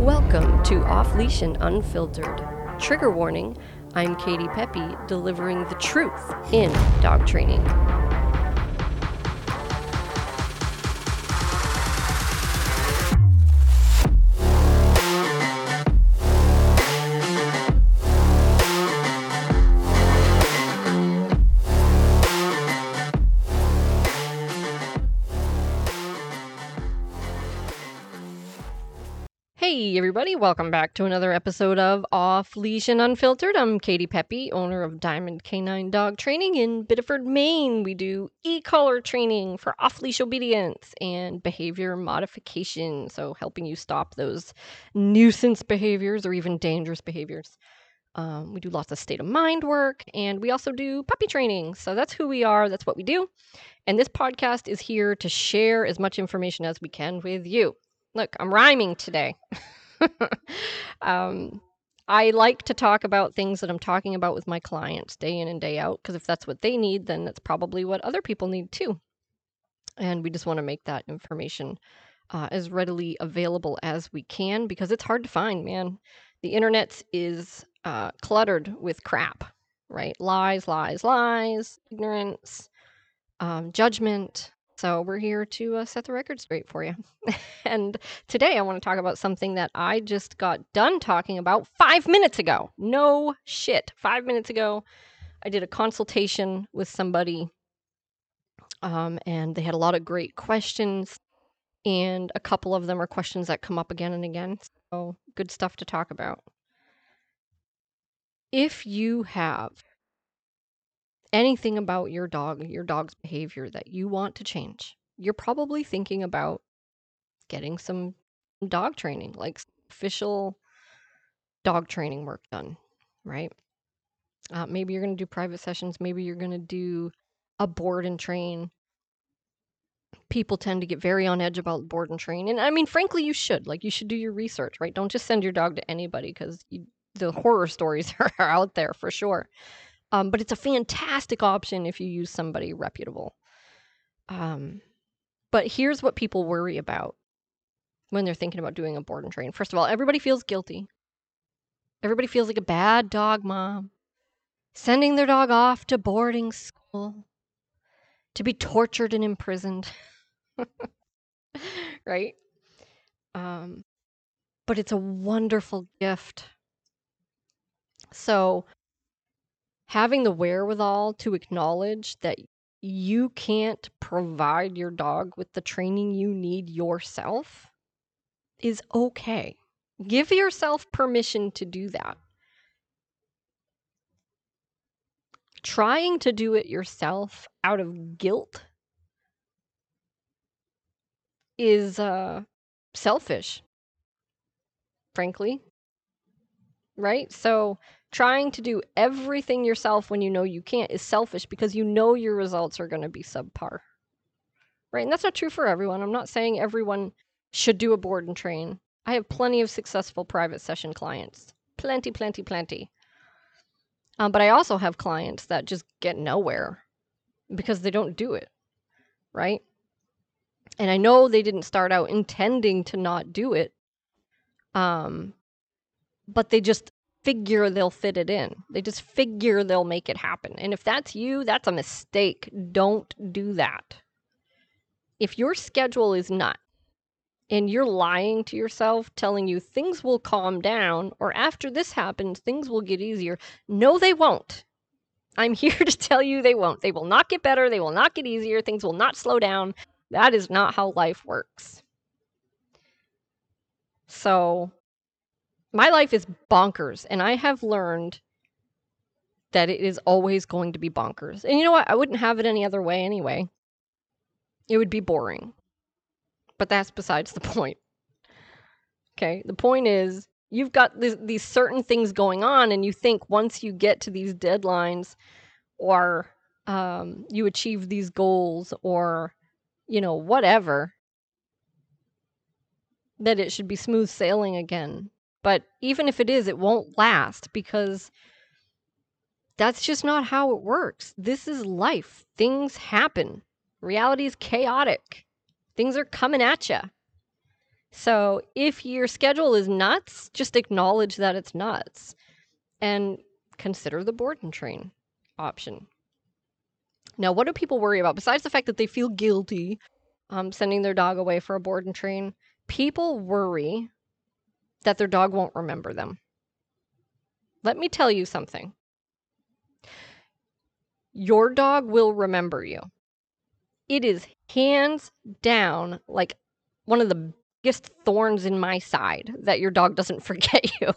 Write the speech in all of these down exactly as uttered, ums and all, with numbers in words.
Welcome to Off Leash and Unfiltered. Trigger warning, I'm Katie Pepe, delivering the truth in dog training. Hey everybody, welcome back to another episode of Off Leash and Unfiltered. I'm Katie Pepe, owner of Diamond Canine Dog Training in Biddeford, Maine. We do e-collar training for off-leash obedience and behavior modification, so helping you stop those nuisance behaviors or even dangerous behaviors. Um, we do lots of state of mind work, and we also do puppy training. So that's who we are, that's what we do. And this podcast is here to share as much information as we can with you. Look, I'm rhyming today. um, I like to talk about things that I'm talking about with my clients day in and day out, because if that's what they need, then that's probably what other people need too. And we just want to make that information uh, as readily available as we can, because it's hard to find, man. The internet is uh, cluttered with crap, right? Lies, lies, lies, ignorance, um, judgment. So we're here to uh, set the record straight for you. And today I want to talk about something that I just got done talking about five minutes ago. No shit. Five minutes ago, I did a consultation with somebody, um, and they had a lot of great questions, and a couple of them are questions that come up again and again. So good stuff to talk about. If you have anything about your dog, your dog's behavior that you want to change, you're probably thinking about getting some dog training, like official dog training work done, right? Uh, maybe you're going to do private sessions. Maybe you're going to do a board and train. People tend to get very on edge about board and train. And I mean, frankly, you should. Like, you should do your research, right? Don't just send your dog to anybody, because the horror stories are out there for sure. Um, but it's a fantastic option if you use somebody reputable. Um, but here's what people worry about when they're thinking about doing a board and train. First of all, everybody feels guilty. Everybody feels like a bad dog mom, sending their dog off to boarding school to be tortured and imprisoned. Right? Um, but it's a wonderful gift. So having the wherewithal to acknowledge that you can't provide your dog with the training you need yourself is okay. Give yourself permission to do that. Trying to do it yourself out of guilt is uh, selfish, frankly, right? So trying to do everything yourself when you know you can't is selfish, because you know your results are going to be subpar, right? And that's not true for everyone. I'm not saying everyone should do a board and train. I have plenty of successful private session clients. Plenty, plenty, plenty. Um, but I also have clients that just get nowhere because they don't do it, right? And I know they didn't start out intending to not do it, um, but they just figure they'll fit it in. They just figure they'll make it happen. And if that's you, that's a mistake. Don't do that. If your schedule is not, and you're lying to yourself, telling you things will calm down, or after this happens, things will get easier. No, they won't. I'm here to tell you they won't. They will not get better. They will not get easier. Things will not slow down. That is not how life works. So my life is bonkers, and I have learned that it is always going to be bonkers. And you know what? I wouldn't have it any other way anyway. It would be boring. But that's besides the point. Okay, the point is, you've got this, these certain things going on, and you think once you get to these deadlines, or um, you achieve these goals, or, you know, whatever, that it should be smooth sailing again. But even if it is, it won't last, because that's just not how it works. This is life. Things happen. Reality is chaotic. Things are coming at you. So if your schedule is nuts, just acknowledge that it's nuts and consider the board and train option. Now, what do people worry about besides the fact that they feel guilty um, sending their dog away for a board and train? People worry that their dog won't remember them. Let me tell you something. Your dog will remember you. It is hands down like one of the biggest thorns in my side that your dog doesn't forget you.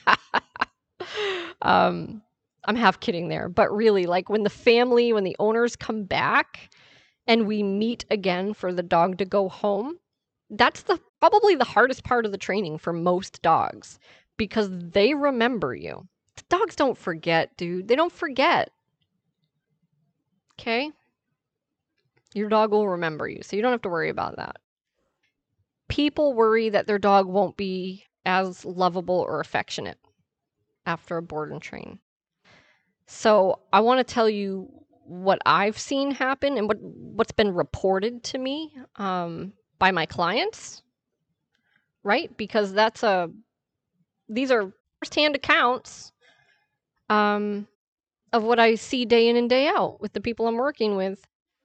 um, I'm half kidding there, but really, like when the family, when the owners come back and we meet again for the dog to go home, that's the probably the hardest part of the training for most dogs because they remember you. The dogs don't forget, dude. They don't forget. Okay? Your dog will remember you, so you don't have to worry about that. People worry that their dog won't be as lovable or affectionate after a board and train. So I want to tell you what I've seen happen and what, what's been reported to me um, by my clients, right? Because that's a, these are firsthand accounts um, of what I see day in and day out with the people I'm working with.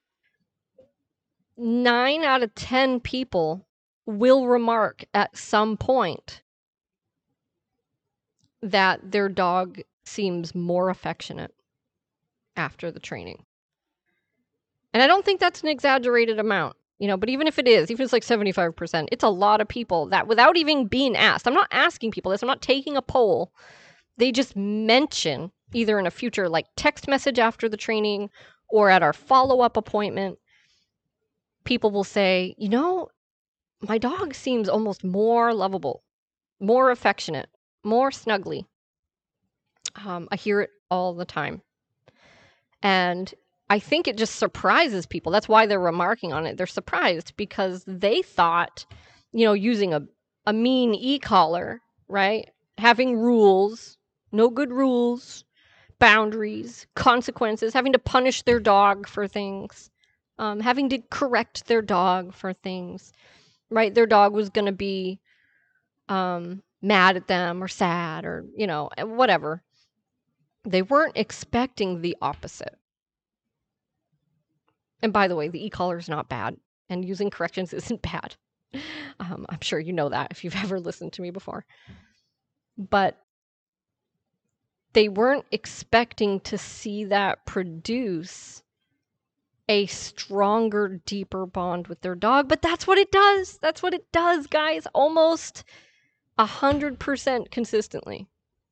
Nine out of ten people will remark at some point that their dog seems more affectionate after the training. And I don't think that's an exaggerated amount, you know, but even if it is, even if it's like seventy-five percent, it's a lot of people that without even being asked, I'm not asking people this, I'm not taking a poll. They just mention either in a future like text message after the training or at our follow-up appointment, people will say, you know, my dog seems almost more lovable, more affectionate, more snuggly. Um, I hear it all the time. And I think it just surprises people. That's why they're remarking on it. They're surprised because they thought, you know, using a, a mean e-collar, right? Having rules, no good rules, boundaries, consequences, having to punish their dog for things, um, having to correct their dog for things, right? Their dog was going to be um, mad at them or sad or, you know, whatever. They weren't expecting the opposite. And by the way, the e-collar is not bad, and using corrections isn't bad. Um, I'm sure you know that if you've ever listened to me before. But they weren't expecting to see that produce a stronger, deeper bond with their dog. But that's what it does. That's what it does, guys. Almost one hundred percent consistently.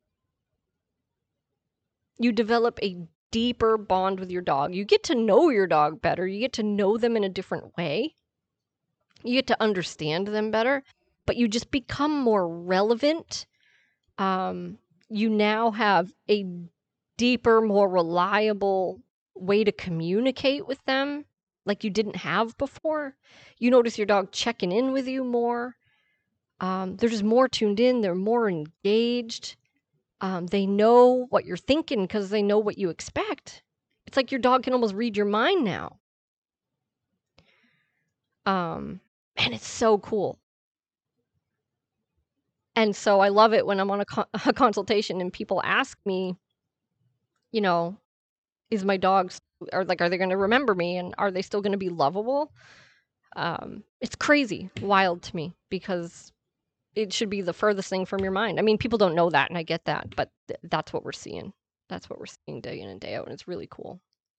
You develop a deeper bond with your dog. You get to know your dog better. You get to know them in a different way. You get to understand them better, but you just become more relevant. Um, you now have a deeper, more reliable way to communicate with them like you didn't have before. You notice your dog checking in with you more. Um, they're just more tuned in. They're more engaged. Um, they know what you're thinking because they know what you expect. It's like your dog can almost read your mind now. Um, and it's so cool. And so I love it when I'm on a, co- a consultation and people ask me, you know, is my dog, or like, are they going to remember me and are they still going to be lovable? Um, it's crazy, wild to me because it should be the furthest thing from your mind. I mean, people don't know that, and I get that, but th- that's what we're seeing. That's what we're seeing day in and day out, and it's really cool.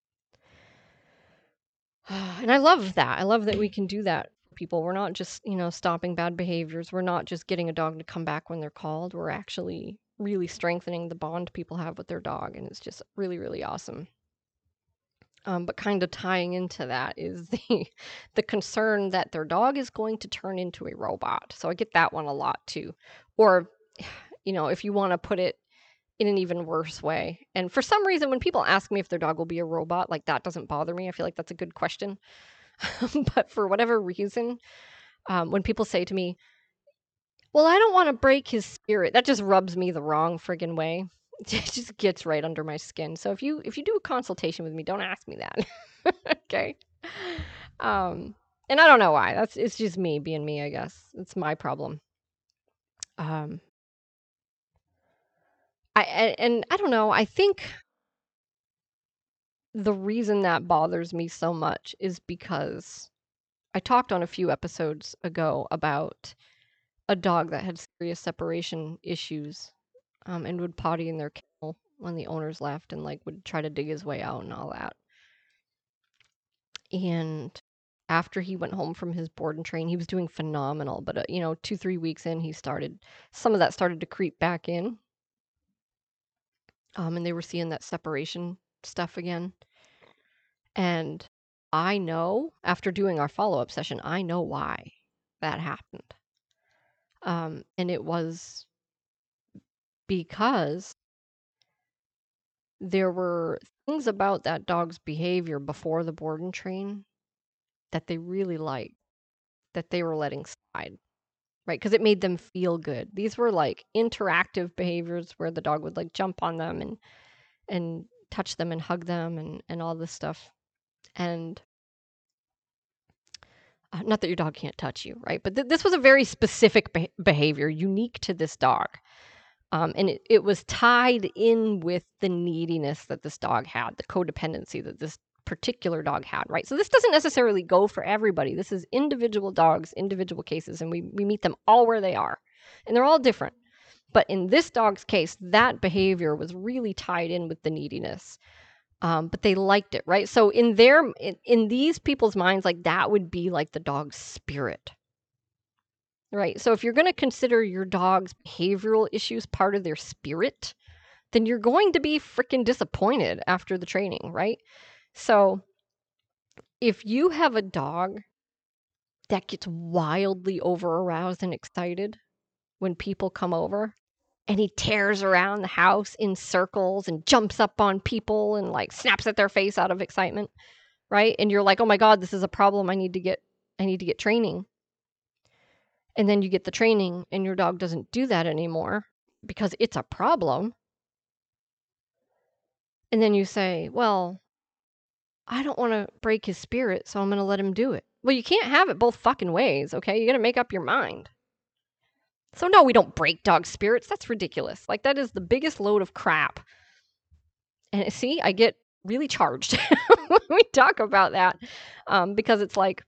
And I love that. I love that we can do that for people. We're not just, you know, stopping bad behaviors. We're not just getting a dog to come back when they're called. We're actually really strengthening the bond people have with their dog, and it's just really, really awesome. Um, but kind of tying into that is the the concern that their dog is going to turn into a robot. So I get that one a lot too. Or, you know, if you want to put it in an even worse way. And for some reason, when people ask me if their dog will be a robot, like that doesn't bother me. I feel like that's a good question. But for whatever reason, um, when people say to me, well, I don't want to break his spirit, that just rubs me the wrong friggin' way. It just gets right under my skin. So if you if you do a consultation with me, don't ask me that. Okay. Um, And I don't know why. That's it's just me being me, I guess. It's my problem. Um, I and, and I don't know. I think the reason that bothers me so much is because I talked on a few episodes ago about a dog that had serious separation issues, um, and would potty in their kennel when the owners left and like would try to dig his way out and all that. And after he went home from his board and train, he was doing phenomenal. But, uh, you know, two, three weeks in, he started, some of that started to creep back in. Um, and they were seeing that separation stuff again. And I know, after doing our follow up session, I know why that happened. Um, and it was because there were things about that dog's behavior before the board and train that they really liked, that they were letting slide. Right, because it made them feel good. These were like interactive behaviors where the dog would like jump on them and and touch them and hug them and and all this stuff. And uh, not that your dog can't touch you, right? But th- this was a very specific be- behavior, unique to this dog. Um, and it, it was tied in with the neediness that this dog had, the codependency that this particular dog had, right? So this doesn't necessarily go for everybody. This is individual dogs, individual cases, and we, we meet them all where they are. And they're all different. But in this dog's case, that behavior was really tied in with the neediness. Um, but they liked it, right? So in their in, in these people's minds, like that would be like the dog's spirit. Right. So if you're going to consider your dog's behavioral issues part of their spirit, then you're going to be freaking disappointed after the training, right? So if you have a dog that gets wildly over aroused and excited when people come over, and he tears around the house in circles and jumps up on people and like snaps at their face out of excitement, right? And you're like, "Oh my God, this is a problem. I need to get I need to get training." And then you get the training and your dog doesn't do that anymore because it's a problem. And then you say, "Well, I don't want to break his spirit, so I'm going to let him do it." Well, you can't have it both fucking ways, okay? You got to make up your mind. So no, we don't break dog spirits. That's ridiculous. Like that is the biggest load of crap. And see, I get really charged when we talk about that, um, because it's like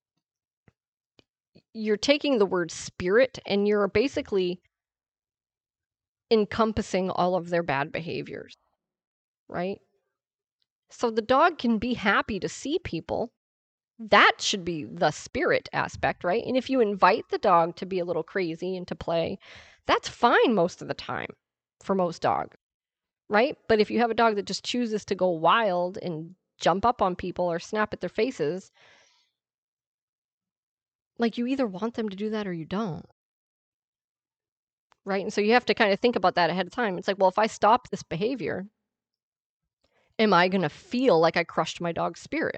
you're taking the word spirit and you're basically encompassing all of their bad behaviors, right? So the dog can be happy to see people. That should be the spirit aspect, right? And if you invite the dog to be a little crazy and to play, that's fine most of the time for most dogs, right? But if you have a dog that just chooses to go wild and jump up on people or snap at their faces, like you either want them to do that or you don't. Right? And so you have to kind of think about that ahead of time. It's like, well, if I stop this behavior, am I going to feel like I crushed my dog's spirit?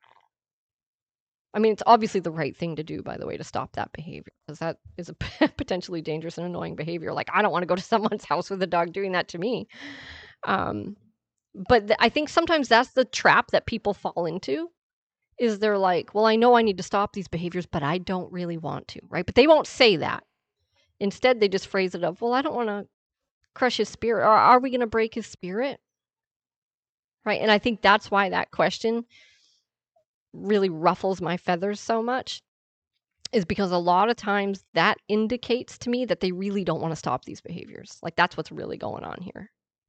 I mean, it's obviously the right thing to do, by the way, to stop that behavior because that is a potentially dangerous and annoying behavior. Like, I don't want to go to someone's house with a dog doing that to me. Um, but th- I think sometimes that's the trap that people fall into is they're like, well, I know I need to stop these behaviors, but I don't really want to, right? But they won't say that. Instead, they just phrase it of, well, I don't want to crush his spirit. Or are we going to break his spirit? Right. And I think that's why that question really ruffles my feathers so much, is because a lot of times that indicates to me that they really don't want to stop these behaviors. Like that's what's really going on here.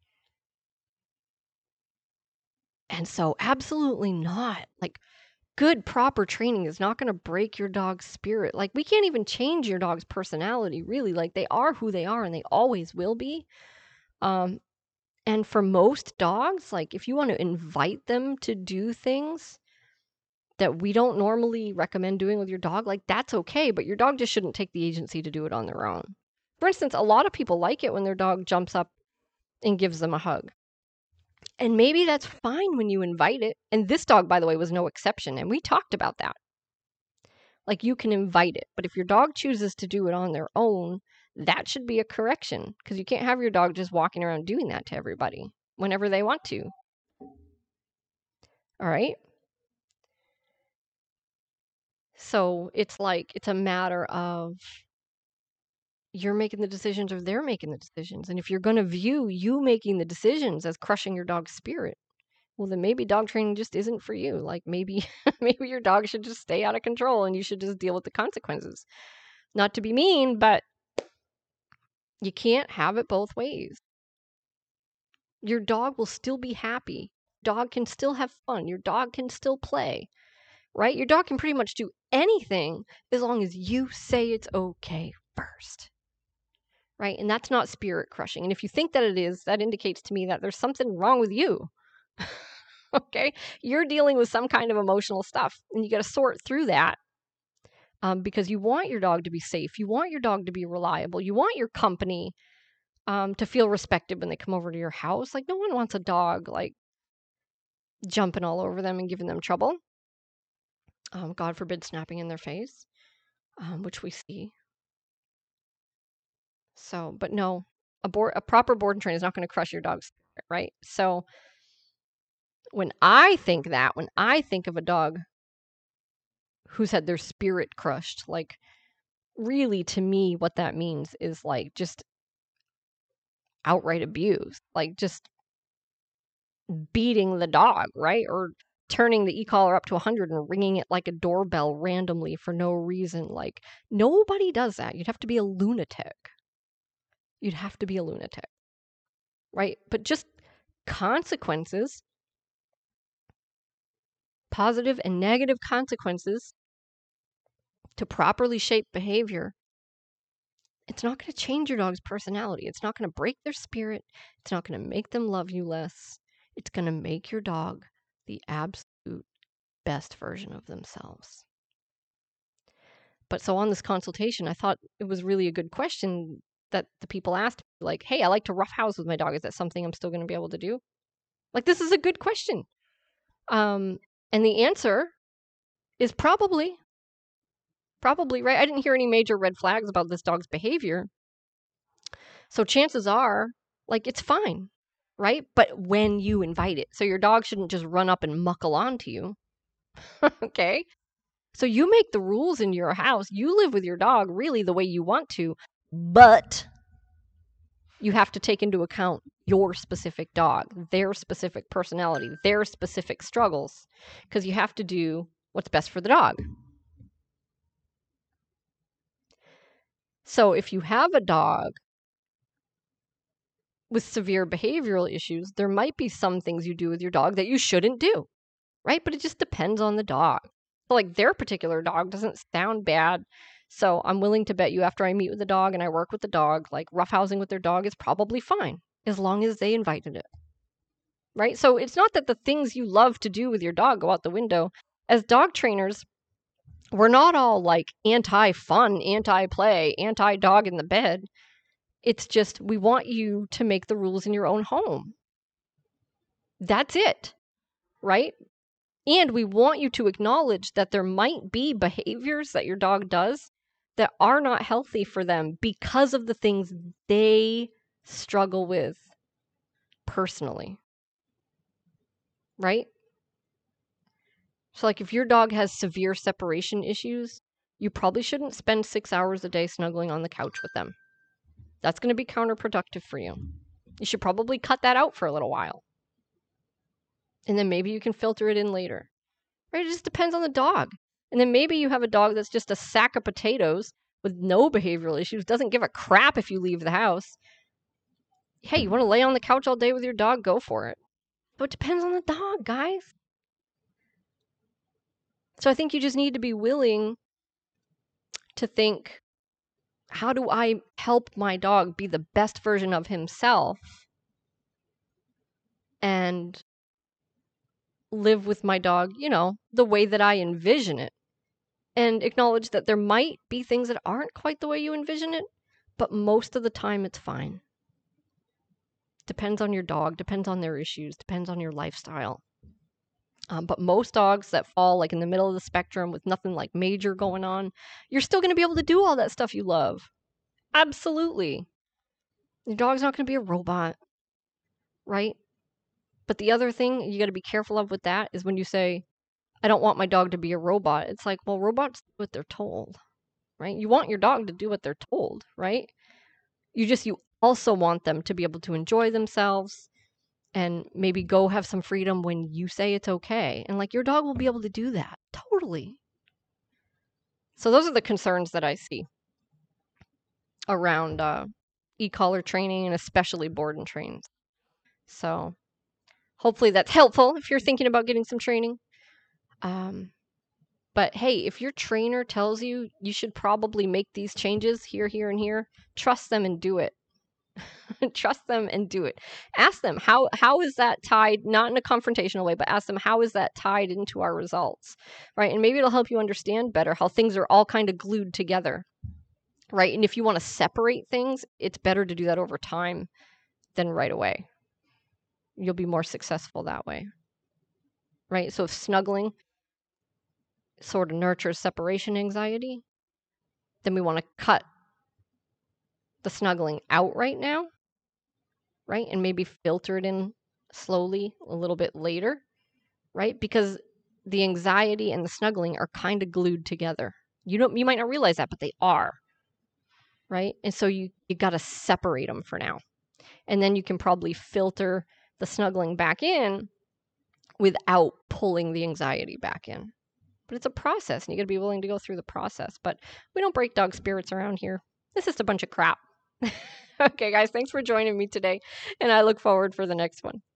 And so, absolutely not. Like, good, proper training is not going to break your dog's spirit. Like, we can't even change your dog's personality, really. Like, they are who they are and they always will be. Um, and for most dogs, like, if you want to invite them to do things that we don't normally recommend doing with your dog, like, that's okay. But your dog just shouldn't take the agency to do it on their own. For instance, a lot of people like it when their dog jumps up and gives them a hug. And maybe that's fine when you invite it. And this dog, by the way, was no exception. And we talked about that. Like you can invite it. But if your dog chooses to do it on their own, that should be a correction. Because you can't have your dog just walking around doing that to everybody whenever they want to. All right. So it's like, it's a matter of you're making the decisions or they're making the decisions. And if you're going to view you making the decisions as crushing your dog's spirit, well, then maybe dog training just isn't for you. Like maybe, maybe your dog should just stay out of control and you should just deal with the consequences. Not to be mean, but you can't have it both ways. Your dog will still be happy. Dog can still have fun. Your dog can still play, right? Your dog can pretty much do anything as long as you say it's okay first, right? And that's not spirit crushing. And if you think that it is, that indicates to me that there's something wrong with you. Okay? You're dealing with some kind of emotional stuff, and you got to sort through that. Um, because you want your dog to be safe. You want your dog to be reliable. You want your company um, to feel respected when they come over to your house. Like, no one wants a dog, like, jumping all over them and giving them trouble. Um, God forbid snapping in their face, um, which we see. So, but no, a, board, a proper board and train is not going to crush your dog's spirit, right? So when I think that, when I think of a dog who's had their spirit crushed, like, really, to me, what that means is like just outright abuse, like just beating the dog, right? Or turning the e-collar up to one hundred and ringing it like a doorbell randomly for no reason. Like, nobody does that. You'd have to be a lunatic. You'd have to be a lunatic, right? But just consequences, positive and negative consequences to properly shape behavior. It's not going to change your dog's personality. It's not going to break their spirit. It's not going to make them love you less. It's going to make your dog the absolute best version of themselves. But so on this consultation, I thought it was really a good question that the people asked, like, hey, I like to roughhouse with my dog. Is that something I'm still going to be able to do? Like, this is a good question. Um, and the answer is probably, probably, right? I didn't hear any major red flags about this dog's behavior. So chances are, like, it's fine, right? But when you invite it, so your dog shouldn't just run up and muckle onto you. Okay? So you make the rules in your house. You live with your dog really the way you want to, but you have to take into account your specific dog, their specific personality, their specific struggles, because you have to do what's best for the dog. So if you have a dog with severe behavioral issues, there might be some things you do with your dog that you shouldn't do, right? But it just depends on the dog. So like their particular dog doesn't sound bad. So I'm willing to bet you after I meet with the dog and I work with the dog, like roughhousing with their dog is probably fine as long as they invited it, right? So it's not that the things you love to do with your dog go out the window. As dog trainers, we're not all like anti-fun, anti-play, anti-dog in the bed. It's just we want you to make the rules in your own home. That's it, right? And we want you to acknowledge that there might be behaviors that your dog does that are not healthy for them because of the things they struggle with personally, right? So like if your dog has severe separation issues, you probably shouldn't spend six hours a day snuggling on the couch with them. That's going to be counterproductive for you. You should probably cut that out for a little while. And then maybe you can filter it in later. Right? It just depends on the dog. And then maybe you have a dog that's just a sack of potatoes with no behavioral issues, doesn't give a crap if you leave the house. Hey, you want to lay on the couch all day with your dog? Go for it. But it depends on the dog, guys. So I think you just need to be willing to think, how do I help my dog be the best version of himself and live with my dog, you know, the way that I envision it? And acknowledge that there might be things that aren't quite the way you envision it, but most of the time it's fine. Depends on your dog, depends on their issues, depends on your lifestyle. Um, but most dogs that fall like in the middle of the spectrum with nothing like major going on, you're still going to be able to do all that stuff you love. Absolutely. Your dog's not going to be a robot, right? But the other thing you got to be careful of with that is when you say, I don't want my dog to be a robot. It's like, well, robots do what they're told, right? You want your dog to do what they're told, right? You just, you also want them to be able to enjoy themselves and maybe go have some freedom when you say it's okay. And like your dog will be able to do that. Totally. So those are the concerns that I see around uh, e-collar training and especially board and trains. So hopefully that's helpful if you're thinking about getting some training. Um, but hey, if your trainer tells you you should probably make these changes here, here, and here, trust them and do it. Trust them and do it. Ask them, how how is that tied, not in a confrontational way, but ask them, how is that tied into our results, right? And maybe it'll help you understand better how things are all kind of glued together, right? And if you want to separate things, it's better to do that over time than right away. You'll be more successful that way, right? So if snuggling sort of nurtures separation anxiety, then we want to cut the snuggling out right now, right? And maybe filter it in slowly a little bit later, right? Because the anxiety and the snuggling are kind of glued together. You don't, you might not realize that, but they are, right? And so you, you got to separate them for now. And then you can probably filter the snuggling back in without pulling the anxiety back in. But it's a process, and you got to be willing to go through the process. But we don't break dog spirits around here. This is a bunch of crap. Okay, guys, thanks for joining me today, and I look forward for the next one.